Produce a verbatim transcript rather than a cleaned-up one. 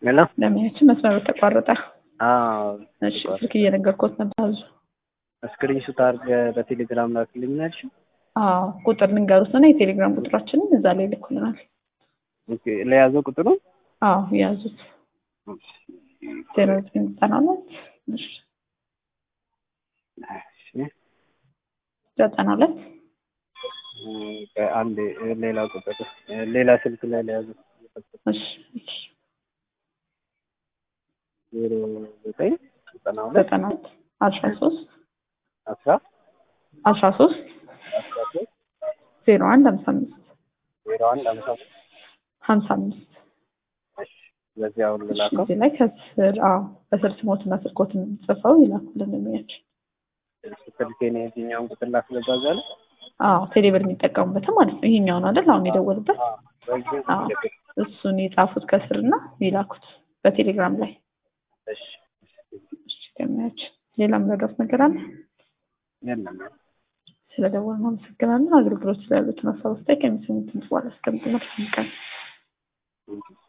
ሄሎ ለሚያችን መስመሩ ተቋረጠ። አዎ እሺ ስልክ እየነገርኩት ነበር። ስክሪን ሹት አድርገህ በቴሌግራም ላክልኛል። አዎ ቁጥር ልንገሩት እና የቴሌግራም ቁጥራችንን እዛ ላይ ልኩልናል። ኦኬ ለያዘው ቁጥሩ አዎ ያዙት ዜሮ ዘጠኝ ዘጠና ሁለት እሺ እሺ ዘጠና ሁለት አንድ ሌላ ቁጥር ሌላ ስልክ ላይ ለያዘው እሺ እሺ ዜሮ ዘጠኝ ዘጠና ሁለት ዘጠና ሁለት አስራ ሶስት አስራ አስራ ሶስት አስራ ሶስት ዜሮ አንድ ሃምሳ አምስት ዜሮ አንድ ሃምሳ አምስት ሃምሳ አምስት እሺ ለዚህ አሁን ልላከው እዚህ ላይ ከስር አዎ በስር ስሞትና ስልኮትን ጽፈው ይላኩልን የሚያች ስልኬን የትኛውን ቁጥር ላስገባዛለ? አዎ ቴሌብር የሚጠቀሙበት ማለት ነው። ይሄኛው ነው አይደል? አሁን የደወሉበት አዎ እሱን የጻፉት ከስርና ይላኩት በቴሌግራም ላይ። እሺ እሺ ከሚያች ሌላ ምረዳት ነገር አለ? የለም። ስለደወሉ አመሰግናለሁ። አገልግሎት ስላሉት ነው ሰው ስታይ ከሚሰሙት በኋላ እስከምትመርጥ